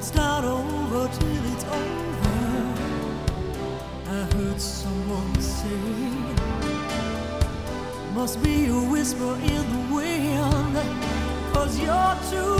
start over till it's over. I heard someone say, must be a whisper in the wind, 'cause you're too